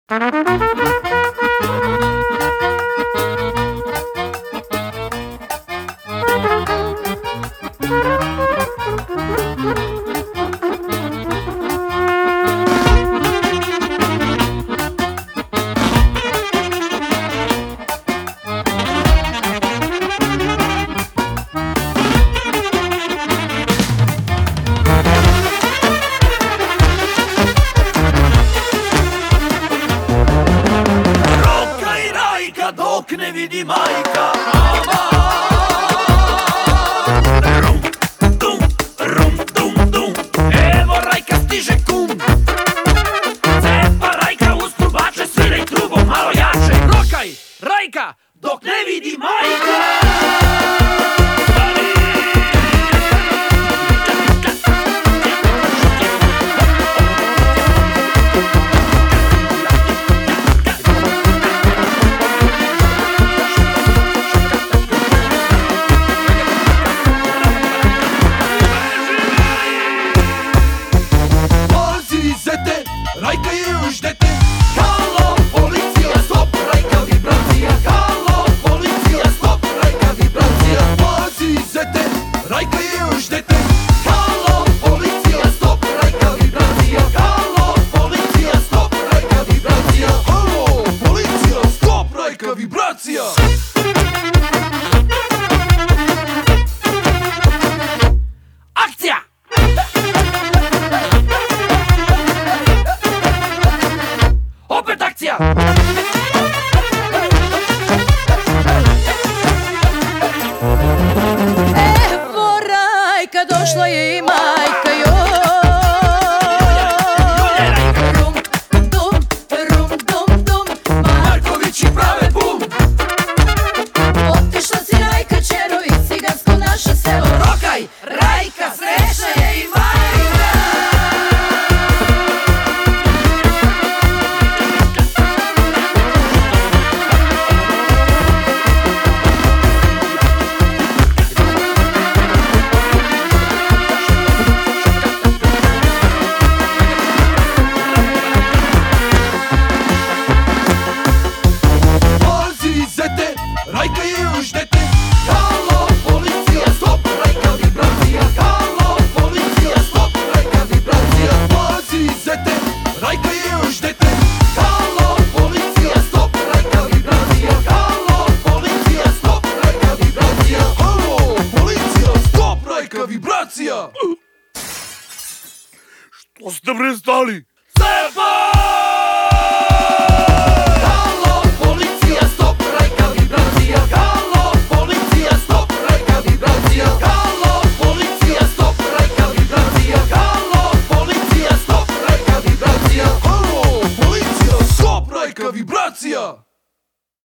Dok ne vidi majka, rum, dum, dum. Evo Rajka stiže kum. Cepa Rajka uz trubače, sviraj trubom malo jače. Rokaj, Rajka, dok ne vidi majka. Rajka je u štete. Halo, policija, stop, Rajka vibracija. Halo, policija, stop, Rajka vibracija. Pazi zete, Rajka je u štete. Halo, policija, stop, Rajka vibracija. Halo, policija, stop, Rajka vibracija. Halo, policija, stop, Rajka vibracija. Akcija! Opet akcija! Evo Rajka, došla je i majka, joj. Rum, dum, dum, Markovići prave bum. otišla si Rajka, čero, i cigansko naše selo. Rokaj, Rajka, srećna je i majka. Rajka je u štete. Halo, policija, stop, Rajka vibracija. Halo, policija, stop, Rajka vibracija. Pazi zete, Rajka je u štete. Halo, policija, stop, Rajka vibracija. Halo, policija, stop, Rajka vibracija. Halo, policija, stop, Rajka vibracija. Što ste bre stali? Stepa!